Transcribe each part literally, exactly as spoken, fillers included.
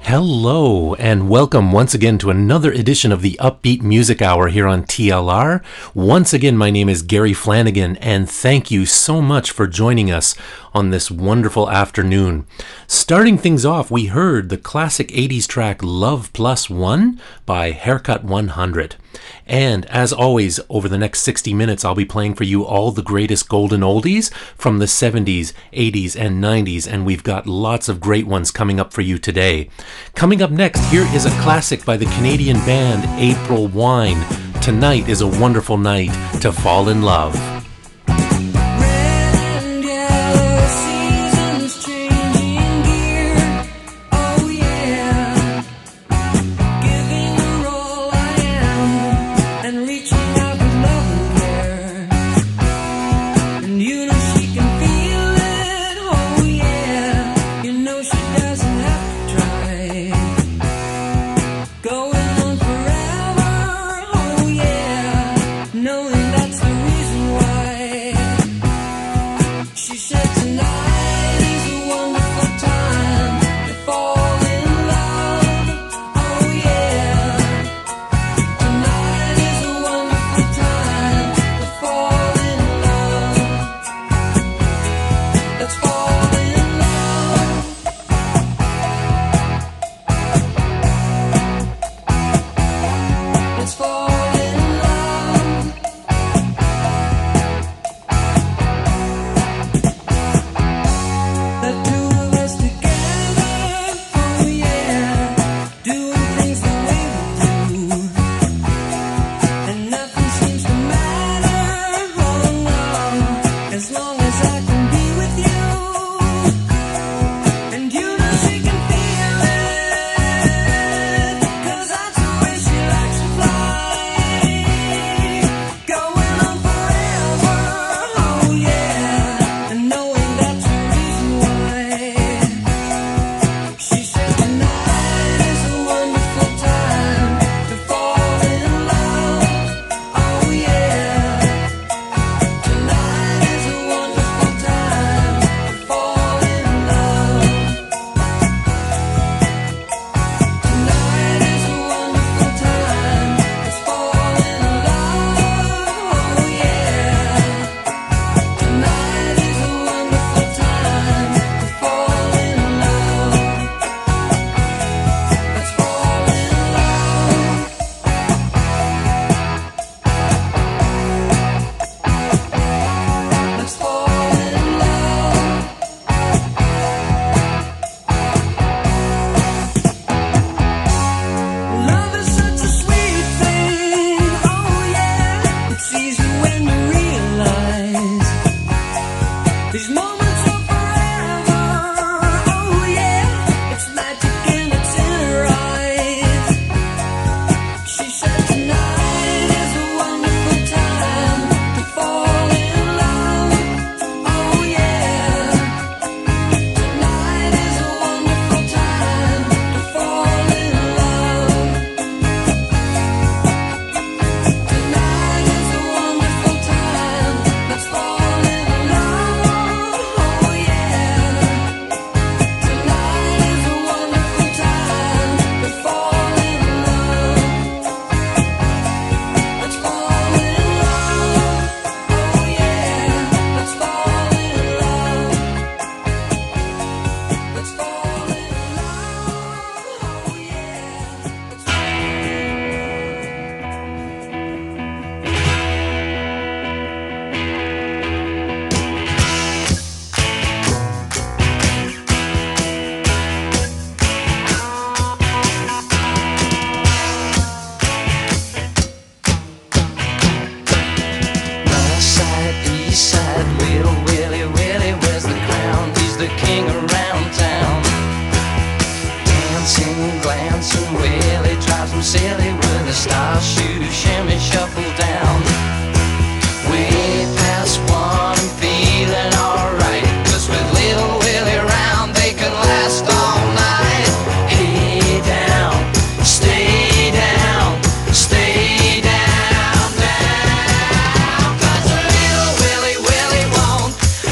Hello, and welcome once again to another edition of the Upbeat Music Hour here on T L R. Once again, my name is Gary Flanagan, and thank you so much for joining us on this wonderful afternoon. Starting things off, we heard the classic eighties track Love Plus One by Haircut one hundred. And as always, over the next sixty minutes, I'll be playing for you all the greatest golden oldies from the seventies, eighties, and nineties, and we've got lots of great ones coming up for you today. Coming up next, here is a classic by the Canadian band April Wine. Tonight is a wonderful night to fall in love.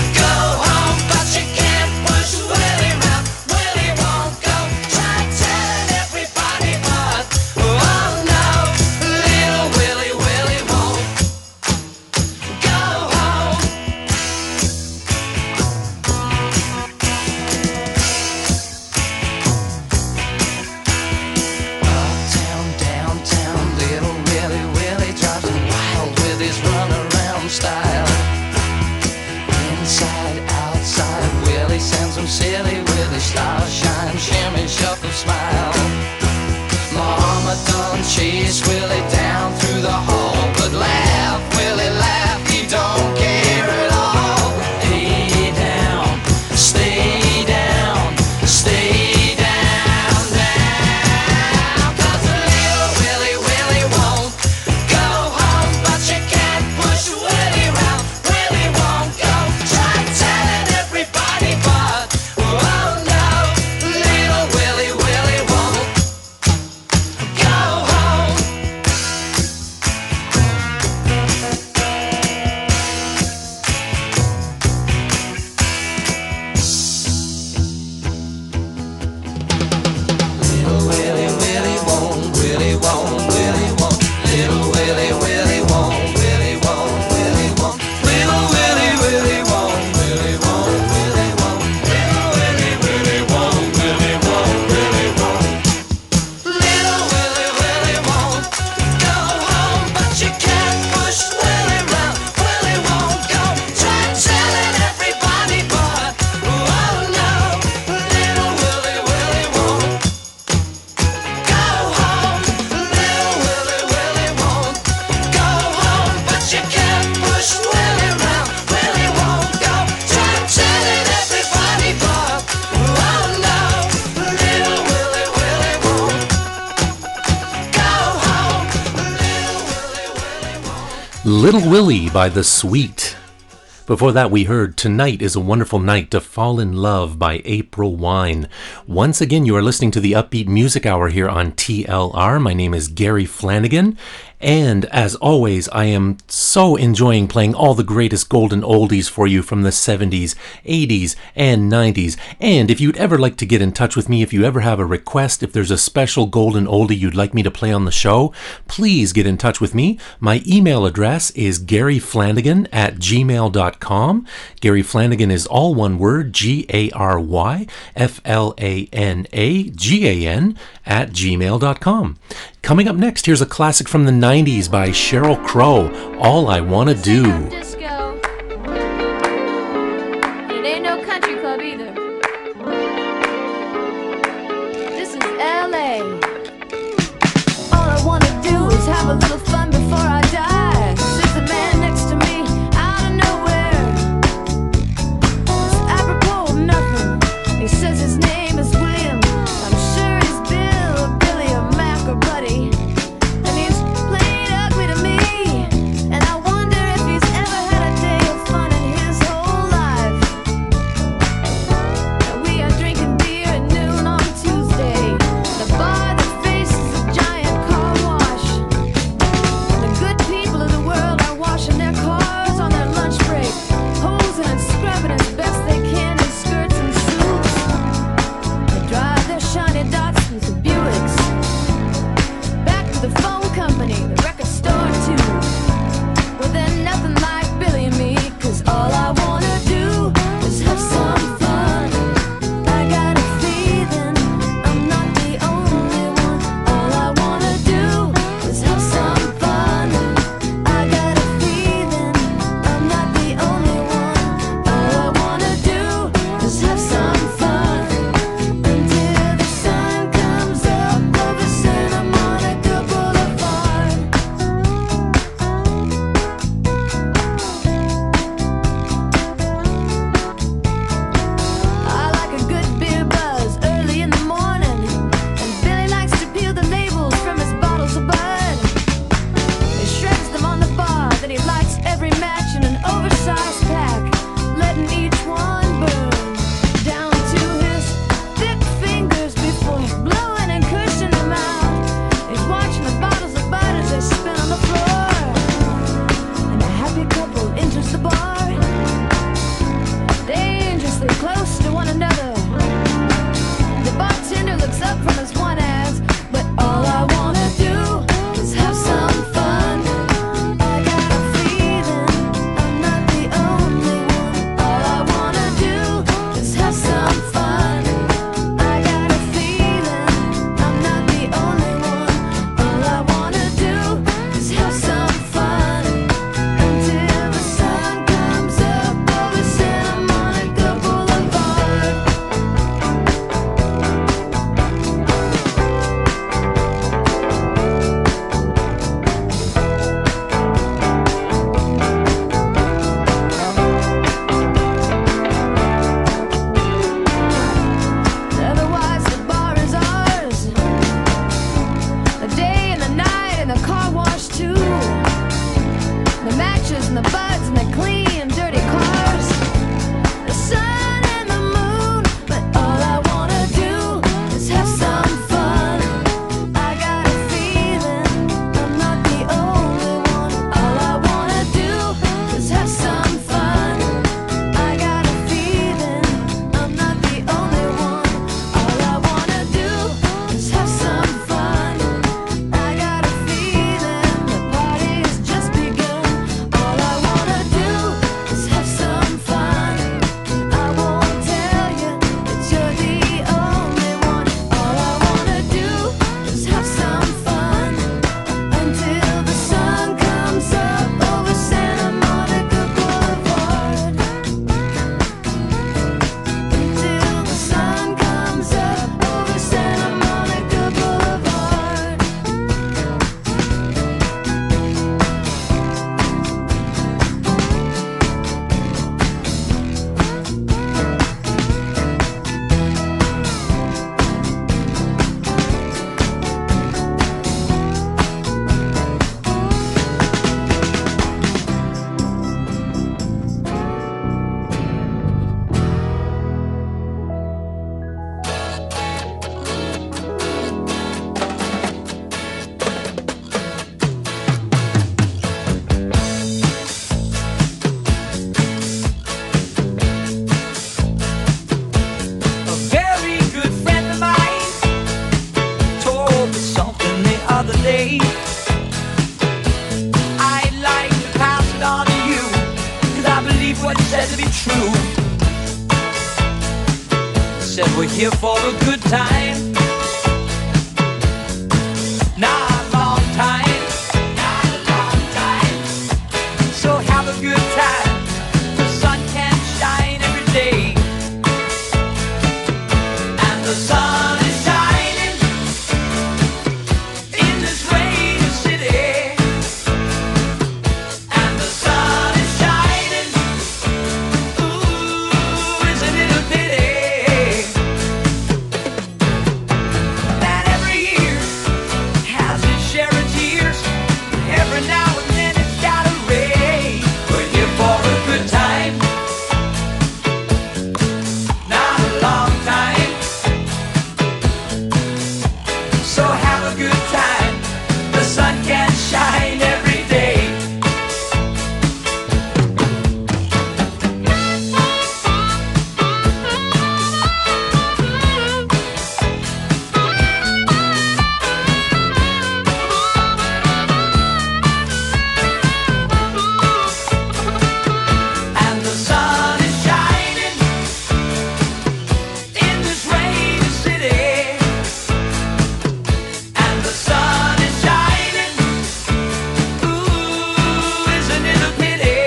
Tell chase Willie down through the hall. But laugh, Willie, laugh, he don't care at all. Hey down, stay down, stay down, down. 'Cause little Willie, Willie won't go home, but you can't push Willie round. Willie won't go, try telling everybody, but oh no, little Willie, Willie won't go home. Little Willie, Willie won't, Willie won't, Willie won't. Little Willie, Willie won't, Willie won't, Willie won't. Little Willie, Willie won't, Willie won't, Willie won't. Little Willie, Willie won't, Willie won't, Willie won't. Little Willie, Willie won't go home, but you can't push Willie round. Willie won't go, try telling everybody, but oh no, little Willie, Willie won't go home. Little Willie, Willie won't go home, but you can't push Willie round. Willie won't go, try telling everybody, but oh no, little Willie, Willie won't go home. Little Willie, Willie won't. Little Willie by The Sweet. Before that, we heard Tonight is a Wonderful Night to Fall in Love by April Wine. Once again, you are listening to the Upbeat Music Hour here on T L R. My name is Gary Flanagan. And as always, I am so enjoying playing all the greatest golden oldies for you from the seventies, eighties, and nineties. And if you'd ever like to get in touch with me, if you ever have a request, if there's a special golden oldie you'd like me to play on the show, please get in touch with me. My email address is garyflanagan at gmail dot com. Gary Flanagan is all one word, G A R Y F L A N A G A N at gmail dot com. Coming up next, here's a classic from the nineties by Sheryl Crow, All I Wanna Do. Disco. It ain't no country club either. This is L A. All I wanna do is have a little fun before I die. Sits a man next to me out of nowhere. It's apropos of nothing. He says his name is William. I'm sure he's Bill or Billy or Mac or Buddy. And he's playing ugly to me. And I wonder if he's ever had a day of fun in his whole life. And we are drinking beer at noon on Tuesday. The bar that faces a giant car wash. day. I'd like to pass it on to you, 'cause I believe what you said to be true. Said we're here for a good time, not a long time, not a long time. So have a good time. The sun can shine every day, and the sun is shining in this rainy city, and the sun is shining. Ooh, isn't it a pity that every year has its share of tears? Every now and then it's gotta rain. We're here for a good time, not a long time. So have a good time. The sun can shine every day. And the sun is shining in this rainy city, and the sun is shining. Ooh, isn't it a pity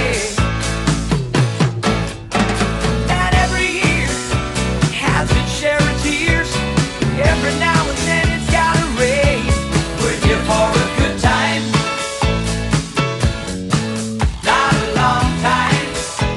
that every year has its share of tears? Every now and then it's gotta rain. We're here for a good time, not a long time.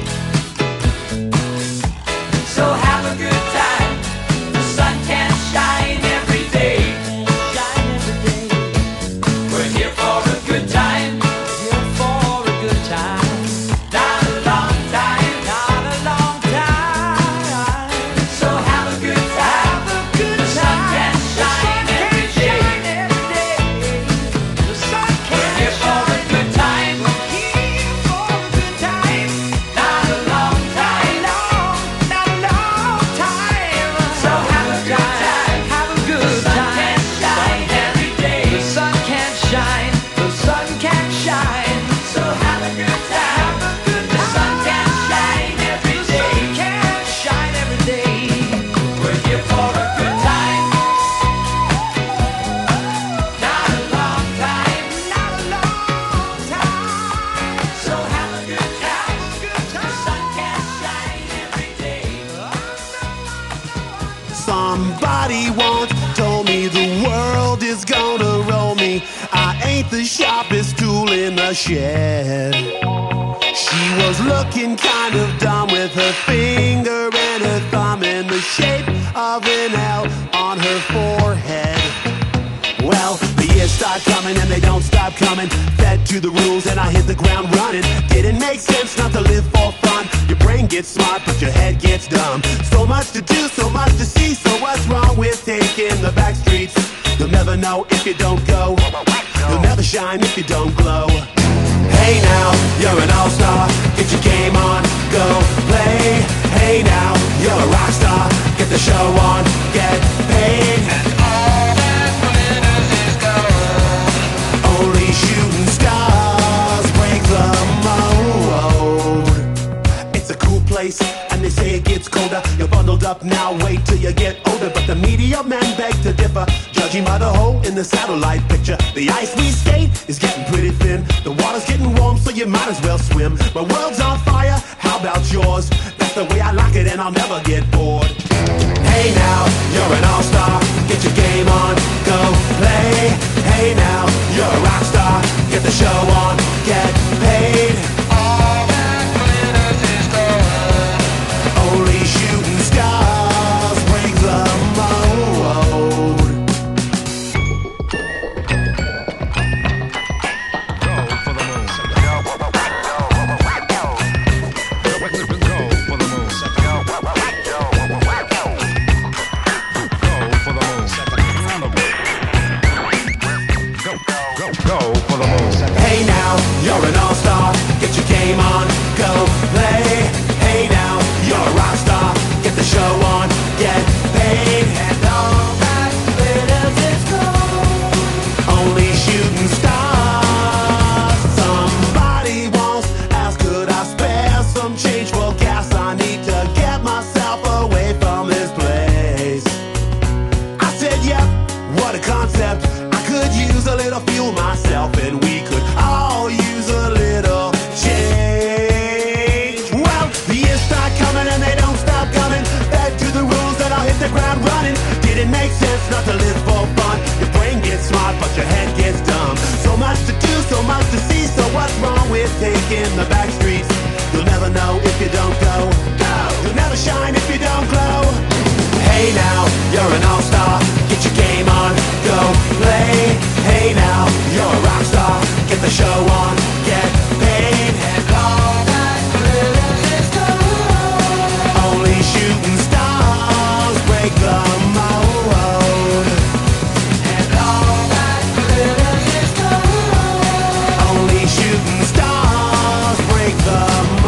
So have a good time. The sun can shine every day, shine every day. We're here for a good time, here for a good time, not a long time, not a long time. So have a good time, have a good the sun can shine every day, the sun can We're here for a good time, here for a good time, not a long time, long, not a long time. So have a good time, have a good time. The sun can shine every day, the sun can shine, the sun can shine. So have a good time, have a good time. The sun can shine every day, the sun can shine every day. We're here for a good time, not a long time, not a long time. So have a good time, the sun can shine every day. Somebody once told me the world is gonna roll me. I ain't the sharpest tool in the shed. She was looking kind of dumb with her finger and her thumb in the shape of an L on her forehead. Well, the years start coming and they don't stop coming. Fed to the rules and I hit the ground running. Didn't make sense not to live for fun. Your brain gets smart but your head gets dumb. So much to do, so much to see. So what's wrong with taking the back streets? You'll never know if you don't go. You'll never shine if you don't glow. Hey now, you're an all-star. Get your game on, go play. Hey now, you're a rock star. Get the show on, get paid. Only shooting stars break the mold. It's a cool place, and they say it gets colder. You're bundled up now, wait till you get older. But the media men beg to differ, judging by the hole in the satellite picture. The ice we skate is getting pretty thin. The water's getting warm, so you might as well swim. My world's on fire, how about yours? That's the way I like it, and I'll never get bored. Hey now, you're an all-star. Get your game on, go play. Hey now, you're a rock star. Get the show on, get paid. All that glitters is gold. Only shooting stars break the mold. Go for the moon. Go for the moon. Only your head gets dumb. So much to do, so much to see. So what's wrong with taking the back streets? You'll never know if you don't go. You'll never shine if you don't glow. Hey now, you're an all-star. Get your game on, go play. Hey now, you're a rock star. Get the show on, get paid. And all that glitters is gold. Only shooting stars break the mold. And all that glitters is gold. Only shooting stars break the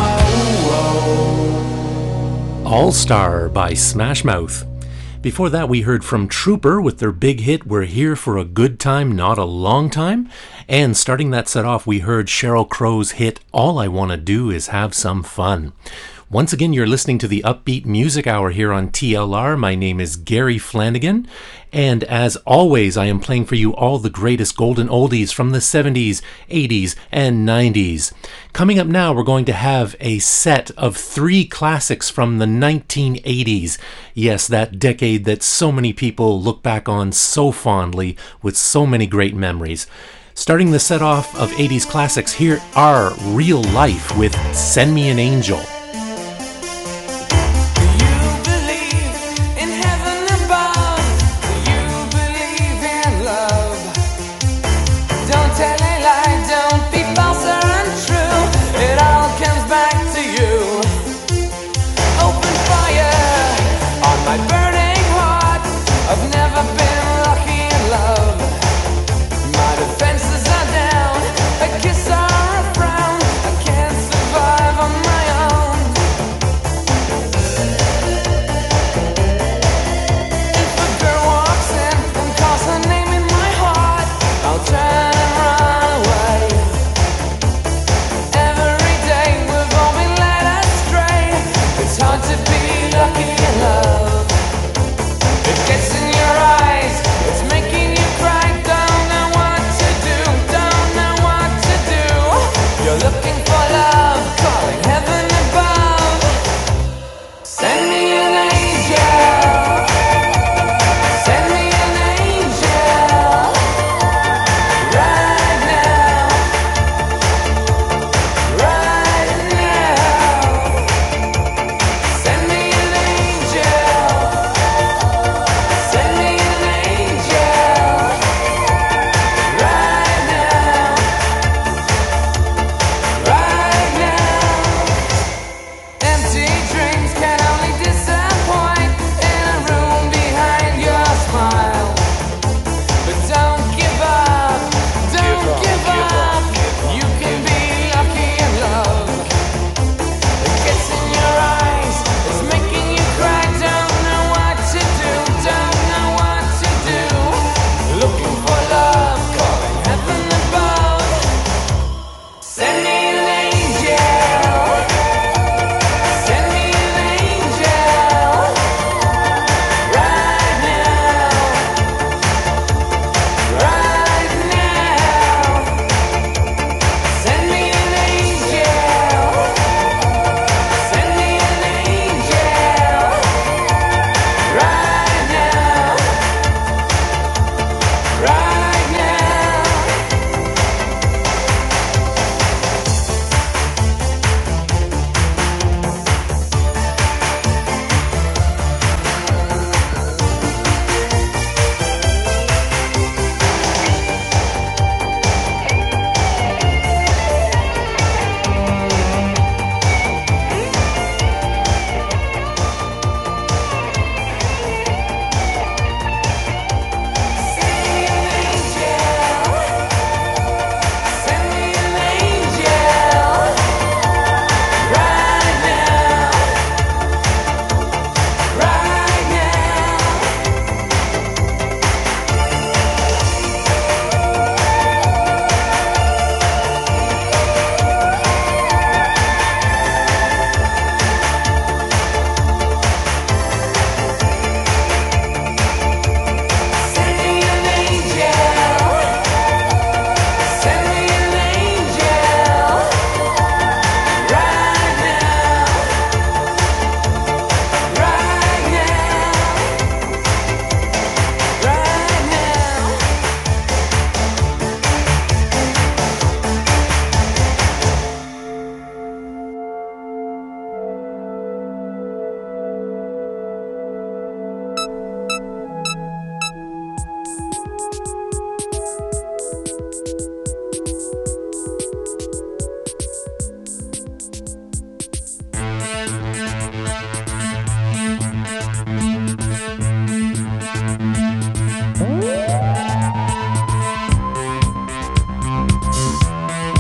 mold. All Star by Smash Mouth. Before that, we heard from Trooper with their big hit, We're Here for a Good Time, Not a Long Time. And starting that set off, we heard Sheryl Crow's hit, All I Wanna Do Is Have Some Fun. Once again, you're listening to the Upbeat Music Hour here on T L R. My name is Gary Flanagan. And as always, I am playing for you all the greatest golden oldies from the seventies, eighties, and nineties. Coming up now, we're going to have a set of three classics from the nineteen eighties. Yes, that decade that so many people look back on so fondly with so many great memories. Starting the set off of eighties classics, here are Real Life with Send Me an Angel. Try and run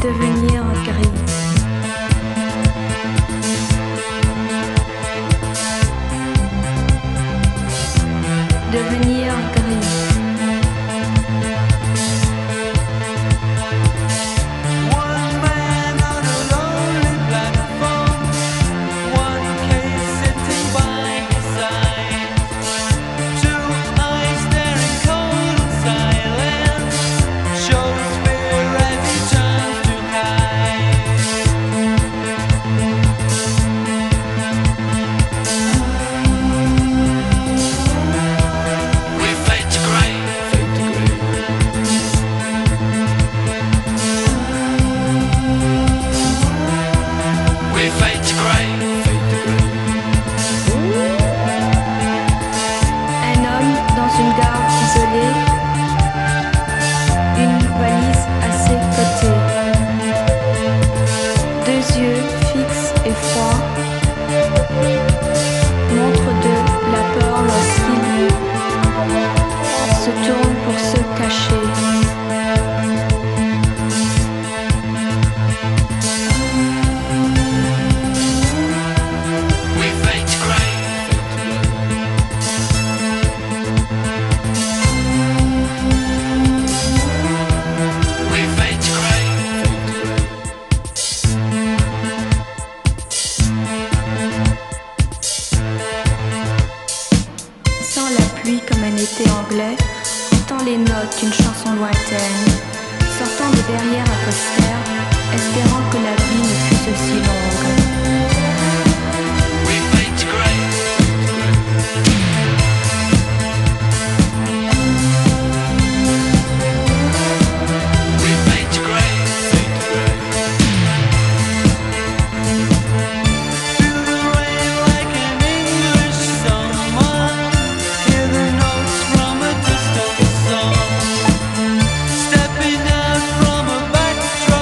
devenir gris. Devenir gris. One man on a lonely platform, one case sitting by his side, two eyes staring cold and silent, shows fear as he turns to hide. We fade to grey. We fade to grey. Un homme dans une gare isolée, une valise à ses côtés, deux yeux fixes et froids, montre de la peur lorsqu'il se tourne pour se cacher. We fade to grey. We fade to grey. Sans la pluie comme un été anglais, entend les notes d'une chanson lointaine, sortant de derrière un poster, espérant que la vie ne fût aussi longue. We fade to grey. We fade to grey. Feel the rain like an English summer. Hear the notes from a distant song. Stepping out from a backdrop.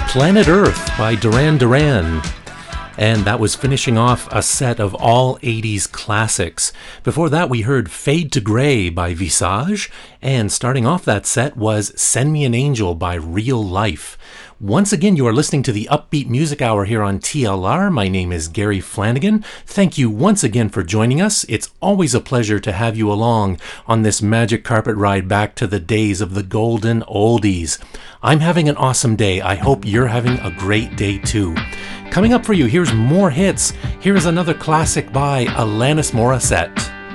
Planet Earth by Duran Duran. And that was finishing off a set of all eighties classics. Before that, we heard Fade to Grey by Visage, and starting off that set was Send Me an Angel by Real Life. Once again, you are listening to the Upbeat Music Hour here on T L R. My name is Gary Flanagan. Thank you once again for joining us. It's always a pleasure to have you along on this magic carpet ride back to the days of the golden oldies. I'm having an awesome day. I hope you're having a great day too. Coming up for you, here's more hits. Here is another classic by Alanis Morissette.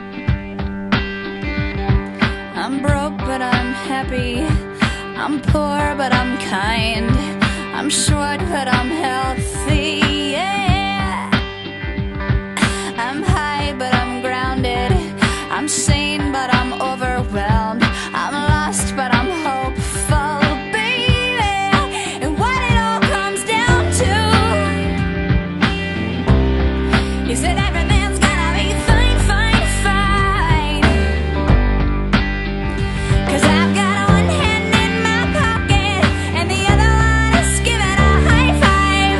I'm broke, but I'm happy. I'm poor, but I'm kind. I'm short, but I'm healthy. Yeah. I'm high, but I'm grounded. I'm sane, but I'm overwhelmed. I'm lost, but I'm hopeful, baby. And what it all comes down to is that everything's gonna be fine, fine, fine. 'Cause I've got one hand in my pocket and the other one is giving a high five.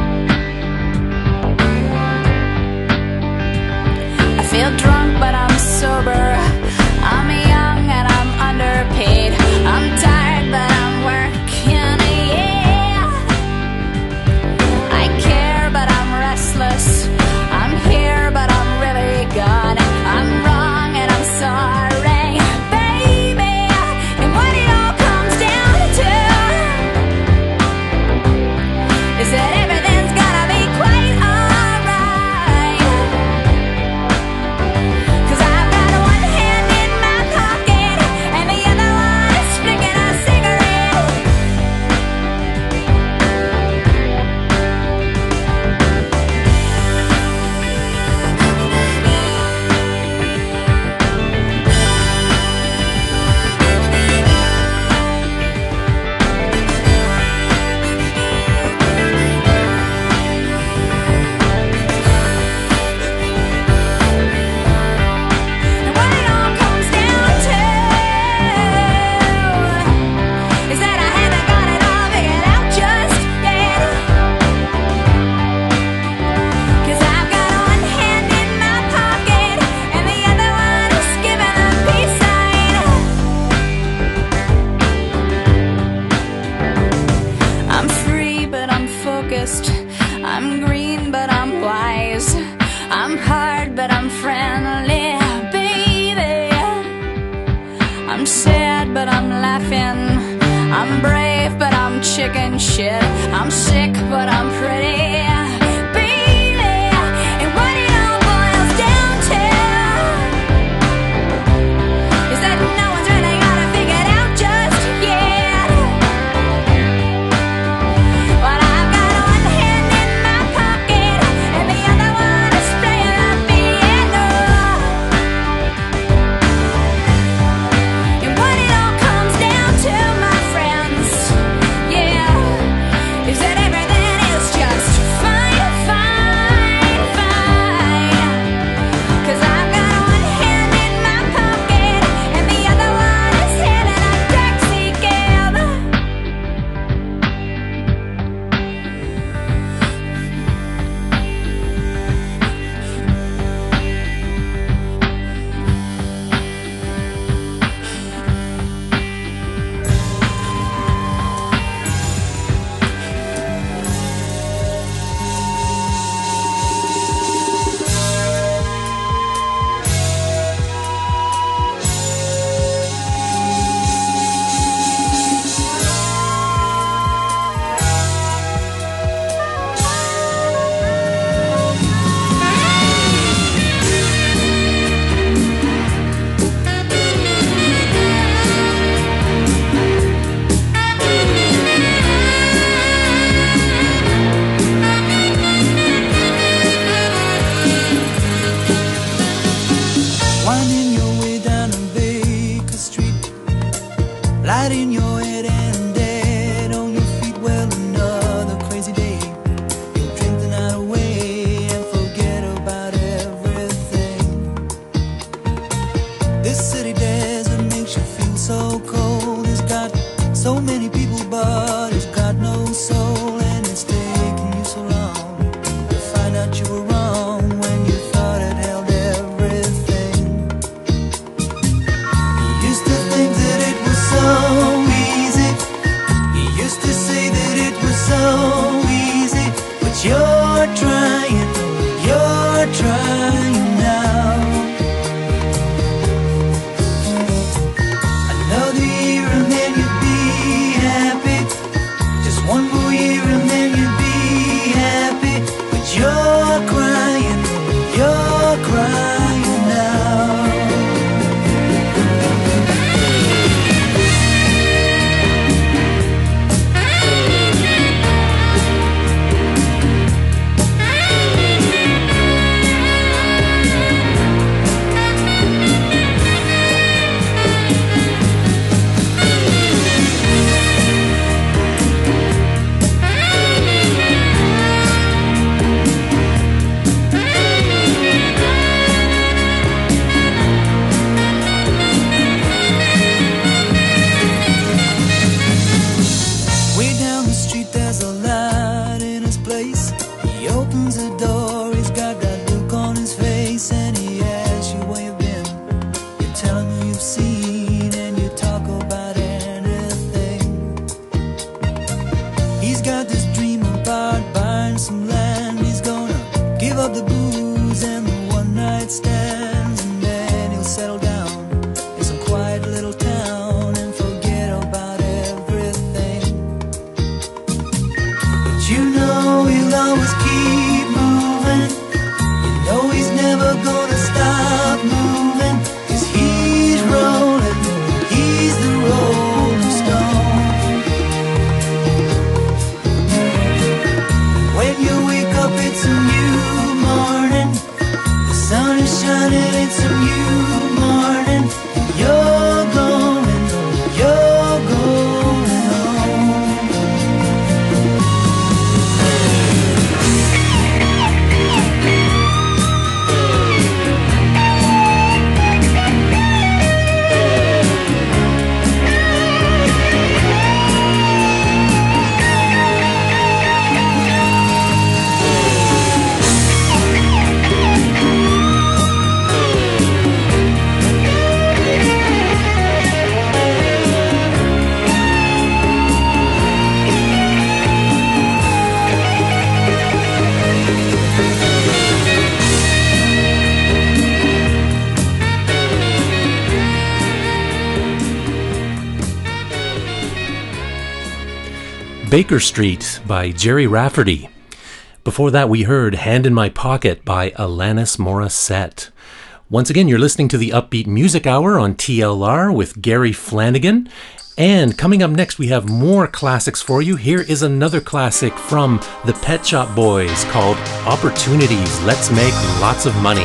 I feel drunk, but I'm sober. I'm young and I'm underpaid. I'm tired, but I'm working, yeah. I care, but I'm restless. I'm here, but I'm really gone. I'm wrong and I'm sorry, baby. And what it all comes down to is that everything's gonna be quite alright. 'Cause I've got one hand in my pocket and the other one is flicking a cigarette. And what it all comes down to is that I haven't got it all figured out just yet. 'Cause I've got one hand in my pocket and the other one is giving a peace sign. I'm free, but I'm focused. I'm green, but I'm wise. I'm hard, but I'm friendly, baby. I'm sad, but I'm laughing. I'm brave, but I'm chicken shit. I'm sick, but I'm pretty, baby. And what it all boils down to is that no one's really got it figured out just yet. But I've got one hand in my pocket and the other one is playing the piano. And what it all comes down to, my friends, yeah, is that everything is just fine, fine, fine. 'Cause I've got one hand in my pocket and the other one is hailing a taxi cab. Winding your way down on Baker Street, lighting your head and dead on your feet. Well, another crazy day. You'll drink the night away and forget about everything. This city desert makes you feel so cold. It's got so many people, but it's got no soul. tell him who you've seen and you talk about anything. He's got this dream about buying some land. He's gonna give up the booze and the one night stands, and then he'll settle down in some quiet little town and forget about everything. But you know he'll always keep moving. You know he's never gonna stop moving, 'cause he's rolling, he's the rolling stone. When you wake up it's a new morning, the sun is shining, it's a new morning, and you're going, you're going home. Baker Street by Jerry Rafferty. Before that, we heard Hand in My Pocket by Alanis Morissette. Once again, you're listening to the Upbeat Music Hour on T L R with Gary Flanagan. And coming up next, we have more classics for you. Here is another classic from the Pet Shop Boys called Opportunities. Let's Make Lots of Money.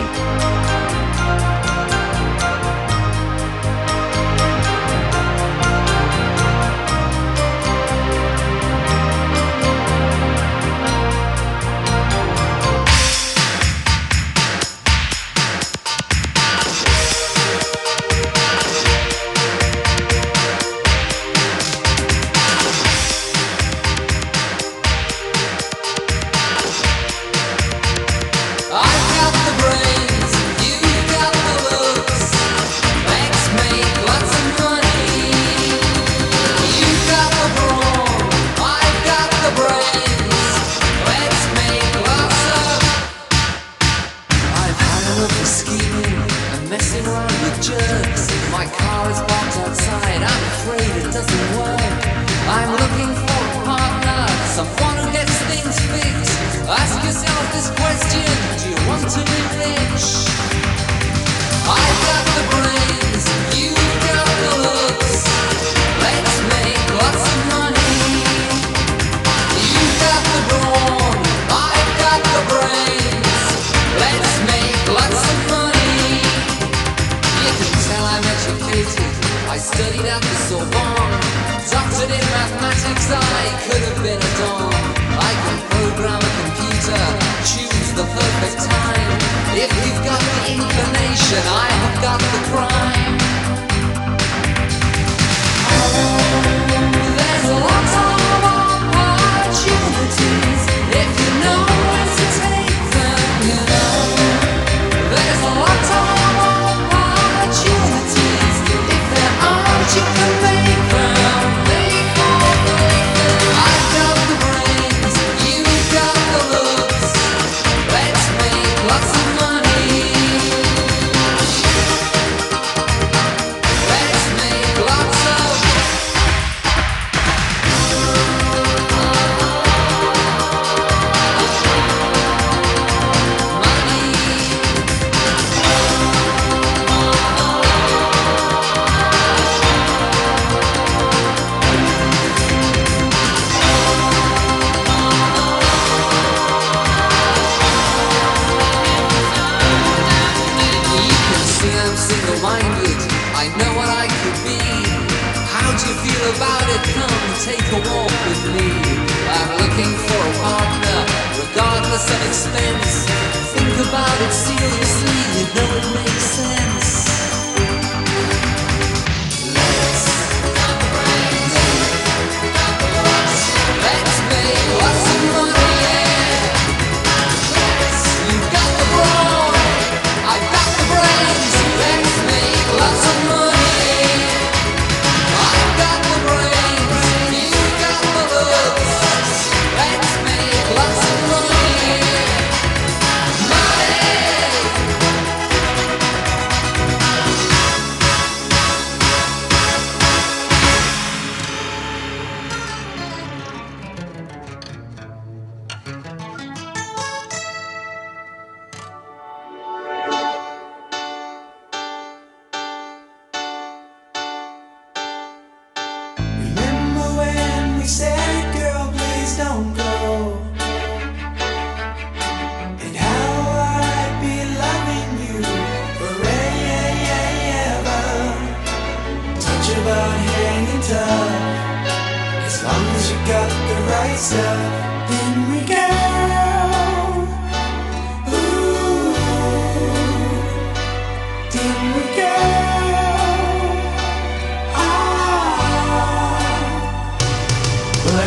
I've got the brains, you've got the looks. Let's make lots of money. You've got the brawn, I've got the brains. Let's make lots of. I've had enough of scheming and messing around with jerks. My car is parked outside, I'm afraid it doesn't work. I'm looking for a partner, someone who gets things fixed. Ask yourself this question, do you want to be rich? I've got the brains, you've got the looks. Let's make lots of money. You've got the brawn, I've got the brains. Let's make lots of money. You can tell I'm educated, I studied at the Sorbonne. Doctored in mathematics, I could have been a don. I can program a computer, choose the perfect time. If you've got the inclination, I have got the crime. There's a lot of opportunities if you know where to take them, you know. There's a lot of opportunities. If there aren't, you can make them. Make them. I've got the brains, you've got the looks. Let's make lots of money. Let's make lots of. You can see I'm single-minded, I know what I could be. How do you feel about it? Come take a walk with me. I'm looking for a partner, regardless of expense. Think about it seriously, you know it makes sense. Let's Let's make lots of money, yeah. You've got the brawn, I've got the brains. Let's make lots of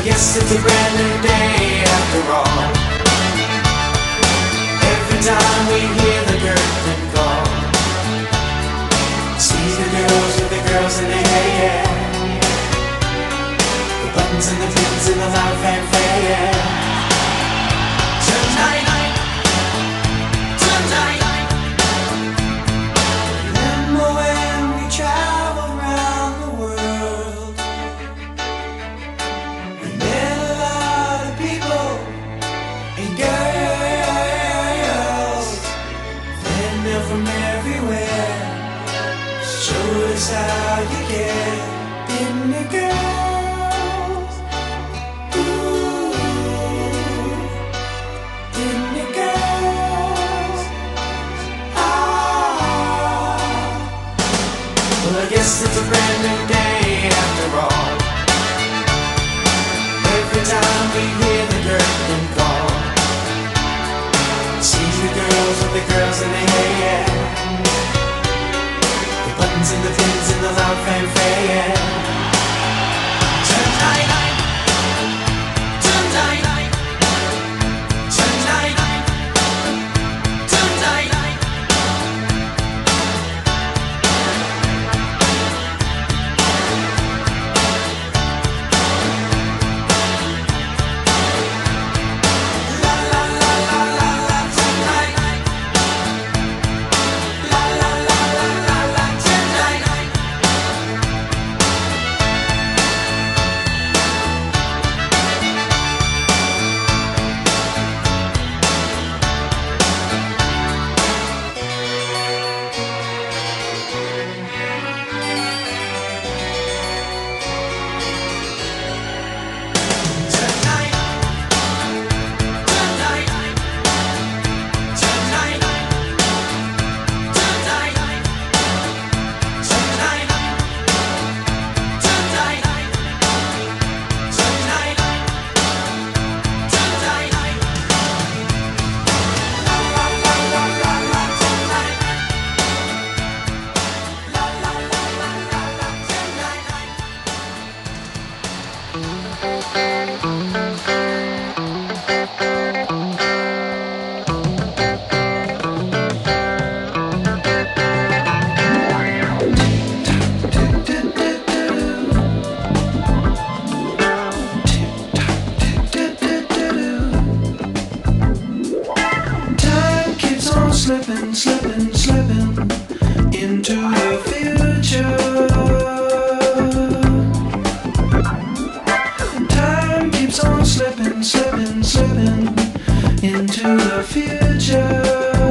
guess it's a brand new day after all. Every time we hear the curtain call, see the girls with the girls in the hair, the buttons and the pins and the loud fanfare. Tonight, tonight, remember when we traveled around the world? We met a lot of people and girls, and they're from everywhere. Showed us how you get, didn't it, girls? Ooh, didn't it, girls? Ah, well, I guess it's a brand new day after all. Every time we hear the curtain call, see the girls with the girls in the hair, the buttons and the pins and the loud fanfare. Tonight, tonight, tonight, tonight. La la la la la la tonight. La la la la la la tonight. Tonight, tonight, tonight, tonight, tonight, tonight, tonight, tonight. La la la la la la tonight. La la la la la la tonight. Time keeps on slipping, slipping, slipping into the future. Time keeps on slipping, slipping, slipping into the future.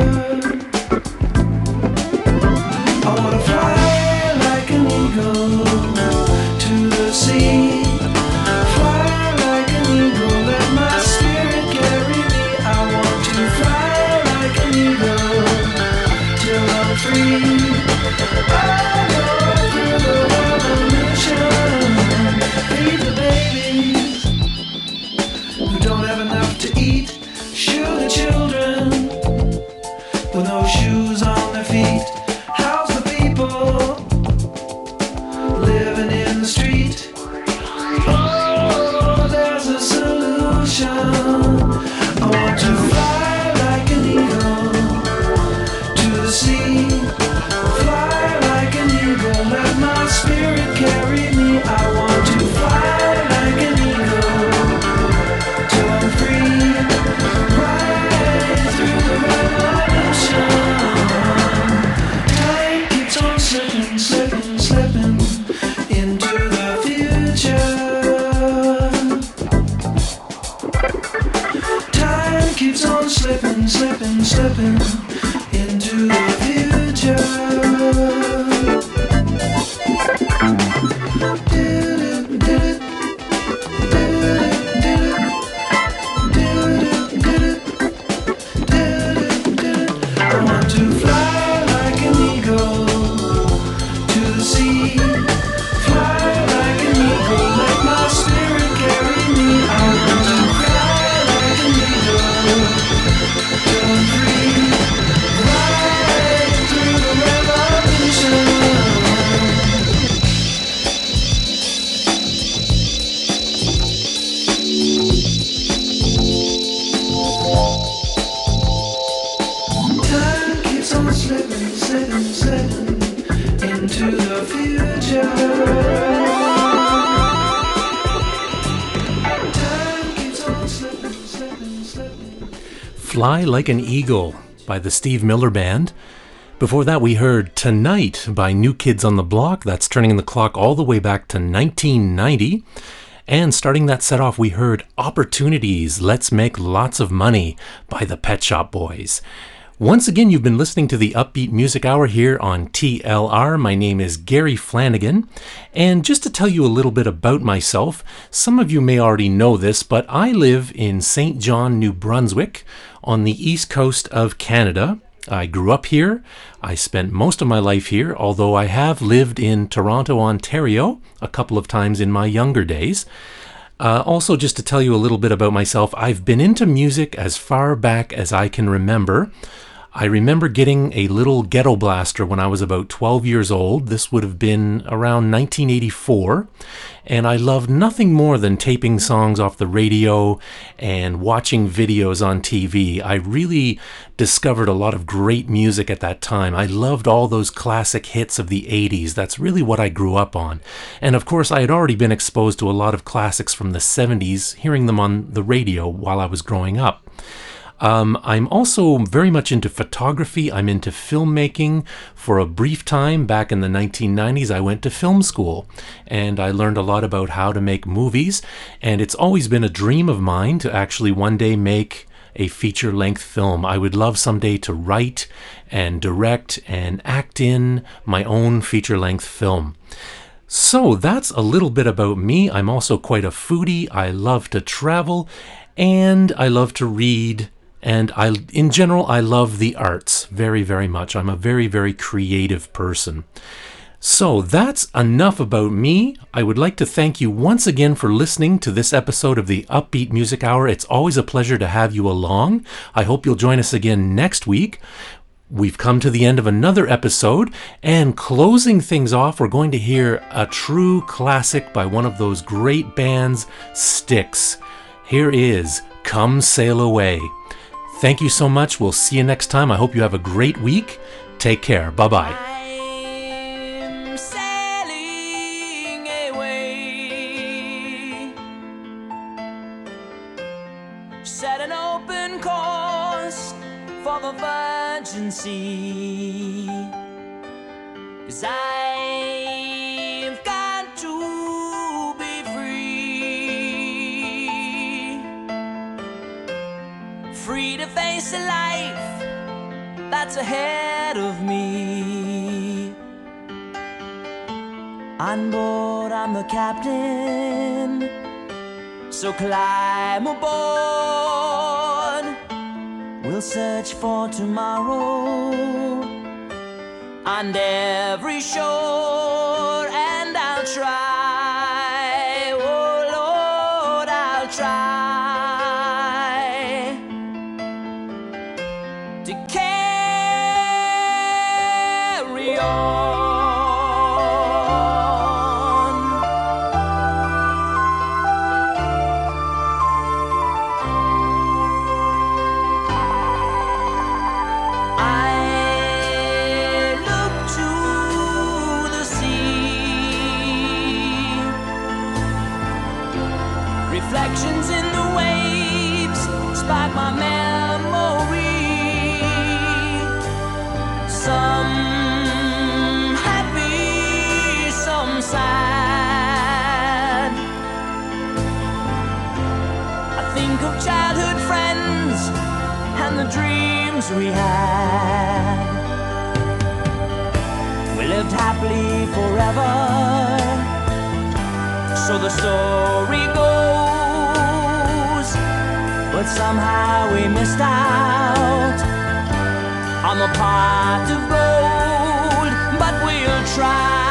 I wanna fly like an eagle to the sea. Fly like an eagle, let my spirit carry me. I want to fly like an eagle till I'm free. I go through the revolution, feed the babies who don't have enough to eat. Shoe the children with no shoes on their feet. House the people living in the street. Oh, there's a solution. I want to fly like an eagle to the sea. Fly like an eagle, let my spirit carry me. I want to fly like an eagle till I'm free. Right through the revolution. Time keeps on slipping, slipping, slipping into the future. Time keeps on slipping, slipping, slipping into the future. I want to fly like an eagle to the sea. Fly like an eagle, let my spirit carry me. I want to fly like an eagle till I'm free. Right through the revolution. future. Time keeps on slipping, slipping, slipping. Fly Like an Eagle by the Steve Miller Band. Before that, we heard Tonight by New Kids on the Block. That's turning the clock all the way back to nineteen ninety. And starting that set off, we heard Opportunities, Let's Make Lots of Money by the Pet Shop Boys. Once again, you've been listening to the Upbeat Music Hour here on T L R. My name is Gary Flanagan. And just to tell you a little bit about myself, some of you may already know this, but I live in Saint John, New Brunswick, on the east coast of Canada. I grew up here. I spent most of my life here, although I have lived in Toronto, Ontario, a couple of times in my younger days. Uh, also, just to tell you a little bit about myself, I've been into music as far back as I can remember. I remember getting a little ghetto blaster when I was about twelve years old. This would have been around nineteen eighty-four. And I loved nothing more than taping songs off the radio and watching videos on T V. I really discovered a lot of great music at that time. I loved all those classic hits of the eighties. That's really what I grew up on. And of course, I had already been exposed to a lot of classics from the seventies, hearing them on the radio while I was growing up. Um, I'm also very much into photography. I'm into filmmaking. For a brief time back in the nineteen nineties, I went to film school and I learned a lot about how to make movies. And it's always been a dream of mine to actually one day make a feature-length film. I would love someday to write and direct and act in my own feature-length film. So that's a little bit about me. I'm also quite a foodie. I love to travel and I love to read. And I, in general, I love the arts very, very much. I'm a very, very creative person. So that's enough about me. I would like to thank you once again for listening to this episode of the Upbeat Music Hour. It's always a pleasure to have you along. I hope you'll join us again next week. We've come to the end of another episode, and closing things off, we're going to hear a true classic by one of those great bands, Styx. Here is Come Sail Away. Thank you so much. We'll see you next time. I hope you have a great week. Take care. Bye-bye. I'm sailing away, set an open course for the virgin sea, 'cause I've got to be free, free to face a life that's ahead of me. On board, I'm the captain, so climb aboard. We'll search for tomorrow on every shore, and I'll try, oh Lord, I'll try to carry on. I look to the sea, reflections in the waves spark my memory. Some happy, some sad. I think of childhood friends and the dreams we had. We lived happily forever, so the story goes. But somehow we missed out on the pot of gold. But we'll try.